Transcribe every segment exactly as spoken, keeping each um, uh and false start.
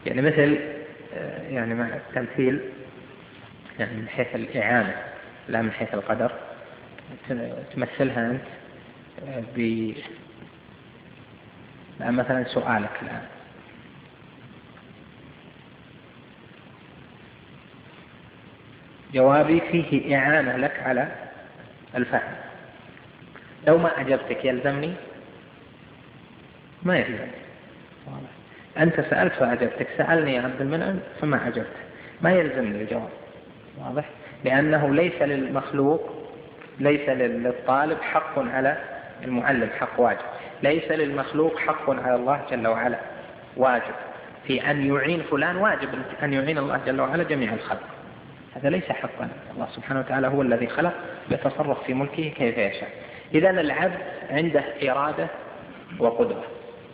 يعني مثل يعني مع التمثيل يعني من حيث الإعانة لا من حيث القدر، تمثلها أنت ب مثلا سؤالك الآن جوابي فيه إعانة لك على الفهم، لو ما أجبتك يلزمني؟ ما يلزمني. أنت سألت فأجبتك، سألني يا عبد المنعم فما أجبت، ما يلزمني الجواب، واضح؟ لأنه ليس للمخلوق، ليس للطالب حق على المعلم حق واجب، ليس للمخلوق حق على الله جل وعلا واجب في أن يعين فلان، واجب أن يعين الله جل وعلا جميع الخلق، هذا ليس حقا. الله سبحانه وتعالى هو الذي خلق يتصرف في ملكه كيف يشاء. إذن العبد عنده إرادة وقدرة.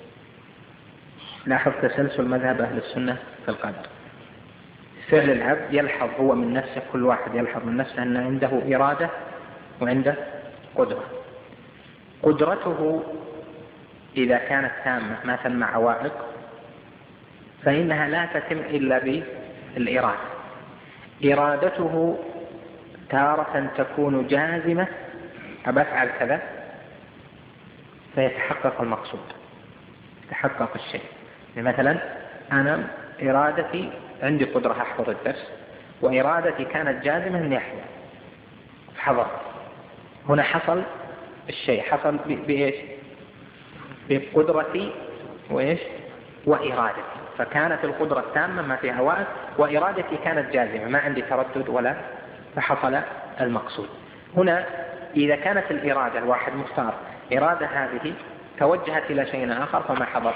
لاحظ تسلسل مذهب أهل السنة في القدر. فعل العبد يلحظ هو من نفسه، كل واحد يلحظ من نفسه أن عنده إرادة وعنده قدرة. قدرته إذا كانت تامة ما ثم عوائق فإنها لا تتم إلا بالإرادة. إرادته تارة تكون جازمة، أفعل كذا فيتحقق المقصود، يتحقق الشيء. مثلا أنا إرادتي عندي قدرة أحضر الدرس، وإرادتي كانت جازمة أني أحضر، فحضرت. هنا حصل الشيء، حصل بإيش؟ بقدرتي وإيش؟ وإرادتي. فكانت القدرة التامة ما فيها عوائق، وإرادتي كانت جازمة ما عندي تردد ولا، فحصل المقصود. هنا إذا كانت الإرادة الواحد مختار إرادة هذه توجهت إلى شيء آخر فما حضر،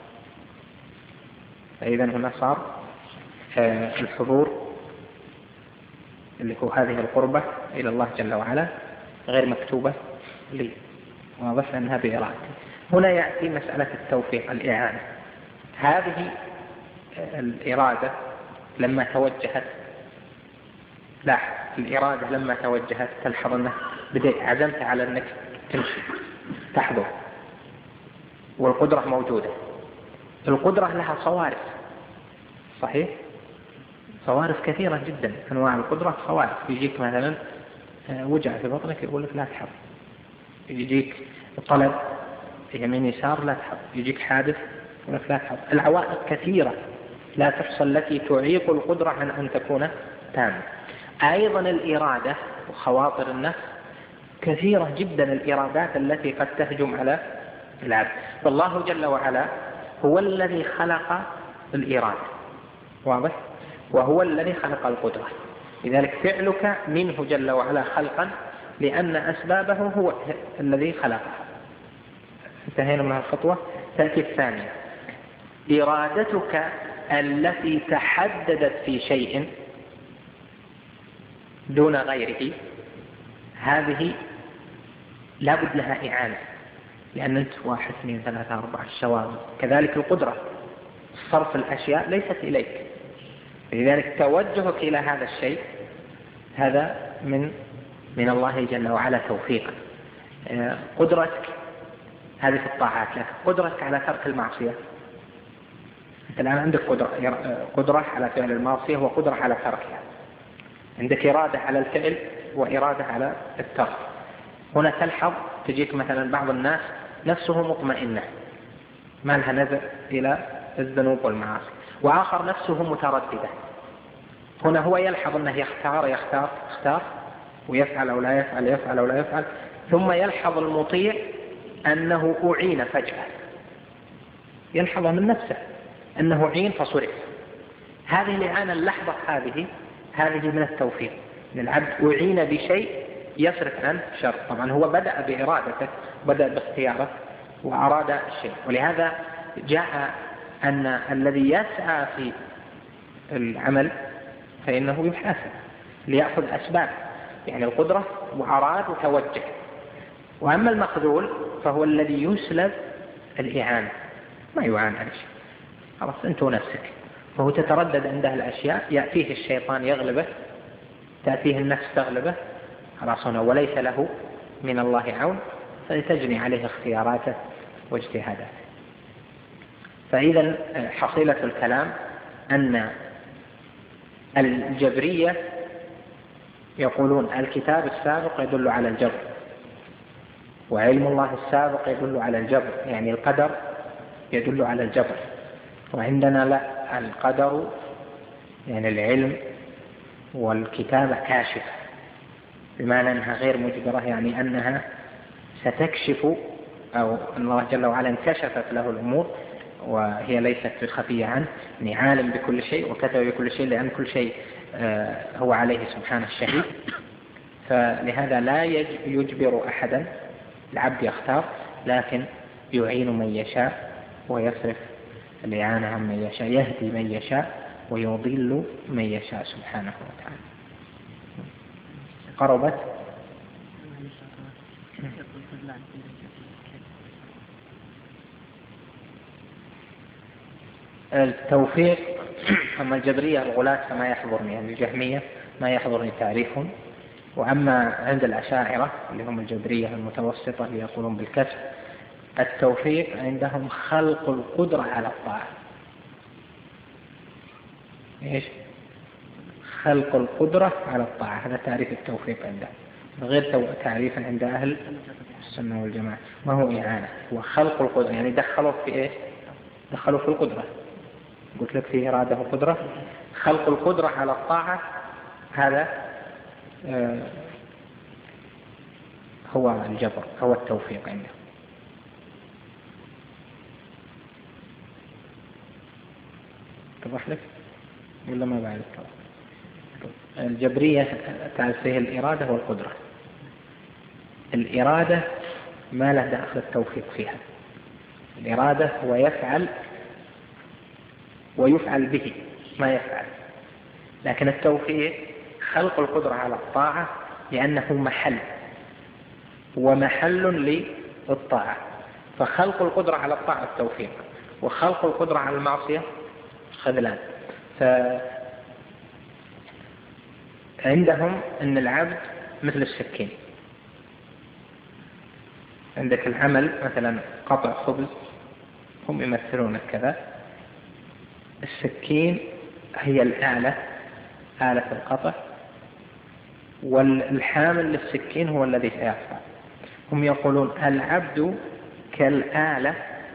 فإذا هنا صار الحضور اللي هو هذه القربة إلى الله جل وعلا غير مكتوبة لي، واضح أنها بإرادتي. هنا يأتي مسألة التوفيق، الإعانة. هذه الإرادة لما توجهت، لاحظ الإرادة لما توجهت تلحظ أنك بدأت عزمت على أنك تمشي تحضر، والقدرة موجودة. القدرة لها صوارف، صحيح؟ صوارف كثيرة جدا، أنواع القدرة صوارف. يجيك مثلا وجع في بطنك يقول لك لا تحضر، يجيك طلب يمين يسار لا تحضر، يجيك حادث يقول لك لا تحضر. العوائق كثيرة لا تحصل التي تعيق القدرة عن أن تكون تامة. أيضا الإرادة وخواطر النفس كثيرة جدا، الإرادات التي قد تهجم على العبد. فالله جل وعلا هو الذي خلق الإرادة، واضح؟ وهو الذي خلق القدرة. لذلك فعلك منه جل وعلا خلقا، لأن أسبابه هو الذي خلقها. انتهينا من الخطوة. تأتي الثانية، إرادتك التي تحددت في شيء دون غيره، هذه لابد لها إعانة، لأن أنت واحد اثنين ثلاثة أربعة الشواغل. كذلك القدرة صرف الأشياء ليست إليك، لذلك توجهك إلى هذا الشيء هذا من من الله جل وعلا توفيقا. قدرتك هذه في الطاعات، لك قدرتك على ترك المعصية. أنت الآن عندك قدرة قدرة على فعل المعصية وقدرة على تركها، عندك إرادة على الفعل وإرادة على الترك. هنا تلحظ تجيك مثلا بعض الناس نفسه مطمئنة ما لها نزع إلى الذنوب والمعاصي، وآخر نفسه مترددة. هنا هو يلحظ أنه يختار يختار يختار ويفعل أو لا يفعل يفعل أو لا يفعل، ثم يلحظ المطيع أنه أعين فجأة، يلحظ من نفسه أنه أعين فصرف. هذه الإعانة اللحظة هذه هذه من التوفيق للعبد، أعين بشيء يصرف عن شر. طبعا هو بدأ بإرادته، بدأ باختياره وأراد الشيء. ولهذا جاء أن الذي يسعى في العمل فإنه يحاسب ليأخذ أسباب، يعني القدرة وأراد وتوجه. وأما المخذول فهو الذي يسلب الإعانة، ما يعان على شيء، خلاص أنت نفسك. فهو تتردد عنده الأشياء، يأتيه الشيطان يغلبه، تأتيه النفس تغلبه، خلاص هنا وليس له من الله عون، فلتجني عليه اختياراته واجتهاداته. فإذا حصيلة الكلام أن الجبرية يقولون الكتاب السابق يدل على الجبر، وعلم الله السابق يدل على الجبر، يعني القدر يدل على الجبر. وعندنا لا، القدر يعني العلم والكتابة كاشفة، بمعنى أنها غير مجبرة، يعني أنها ستكشف، أو أن الله جل وعلا انكشفت له الأمور وهي ليست بخفية عنه، يعني عالم بكل شيء وكتب بكل شيء، لأن كل شيء هو عليه سبحانه الشهيد. فلهذا لا يجبر أحدا، العبد يختار، لكن يعين من يشاء ويصرف الإعانة عن من يشاء، يهدي من يشاء ويضل من يشاء سبحانه وتعالى. قربت التوفيق. أما الجبرية الغلاة فما يحضرني، يعني الجهمية ما يحضرني تعريفهم. وأما عند الأشاعرة اللي هم الجبرية المتوسطة اللي يقولون بالكسر، التوفيق عندهم خلق القدرة على الطاعة. إيش؟ خلق القدرة على الطاعة، هذا تعريف التوفيق عندهم، غير تعريف عند أهل السنة والجماعة. ما هو إعانة، هو خلق القدرة، يعني دخلوا في إيش؟ دخلوا في القدرة. قلت لك في إرادة وقدرة، خلق القدرة على الطاعة هذا آه هو الجبر، هو التوفيق عنده. توضح لك ولا ما بعد؟ الجبرية تعرف فيه الإرادة والقدرة. الإرادة ما له دخل التوفيق فيها، الإرادة هو يفعل ويفعل به ما يفعل، لكن التوفيق خلق القدرة على الطاعة، لأنه محل ومحل للطاعة. فخلق القدرة على الطاعة التوفيق، وخلق القدرة على المعصية خذلان. فعندهم أن العبد مثل السكين. عندك العمل مثلا قطع خبز، هم يمثلون كذا، السكين هي الآلة، آلة القطع، والحامل للسكين هو الذي سيقطع. هم يقولون العبد كالآلة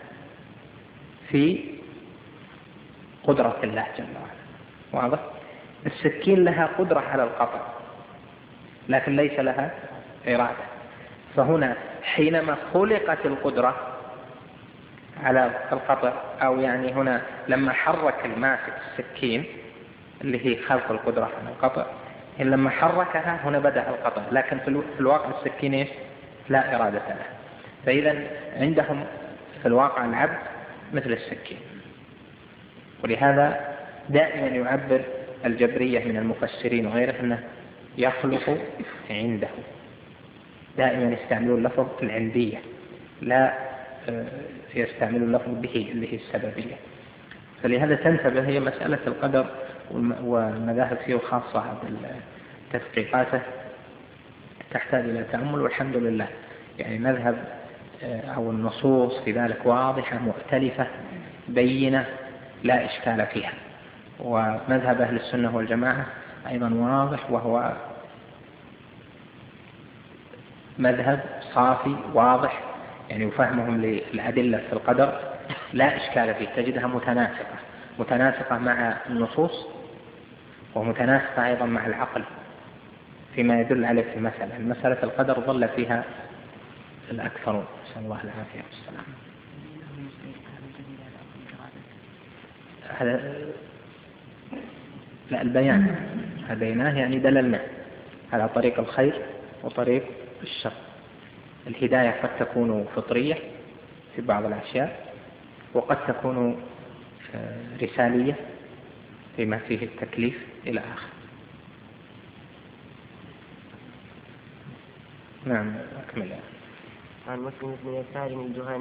في قدرة الله جل وعلا، واضح؟ السكين لها قدرة على القطع لكن ليس لها إرادة. فهنا حينما خلقت القدرة على القطع، أو يعني هنا لما حرك الماسك السكين اللي هي خلق القدرة على القطع، لما حركها هنا بدأ القطع، لكن في الواقع السكين إيش؟ لا إرادة له. فإذا عندهم في الواقع العبد مثل السكين. ولهذا دائما يعبر الجبرية من المفسرين وغيره أنه يخلق عنده، دائما يستعملون اللفظ العندية، لا يستعملون اللفظ به اللي هي السببية. فلهذا تنتبه، هي مسألة القدر والمذاهب فيه خاصة بالتدقيقاته تحتاج إلى تأمل، والحمد لله يعني مذهب أو النصوص في ذلك واضحة مؤتلفة بينة لا إشكال فيها. ومذهب أهل السنة والجماعة أيضا واضح، وهو مذهب صافي واضح، يعني وفهمهم للأدلة في القدر لا إشكال فيه، تجدها متناسقة متناسقة مع النصوص، ومتناسقة أيضا مع العقل فيما يدل عليه في المسألة. المسألة القدر ظل فيها الأكثرون، نسأل الله العافية والسلام. هذا لا، البيان هديناه يعني دللنا على طريق الخير وطريق الشر. الهداية قد تكون فطرية في بعض الأشياء، وقد تكون رسالية فيما فيه التكليف إلى آخر. نعم أكمل. عن مسلم بن يسار من الجهني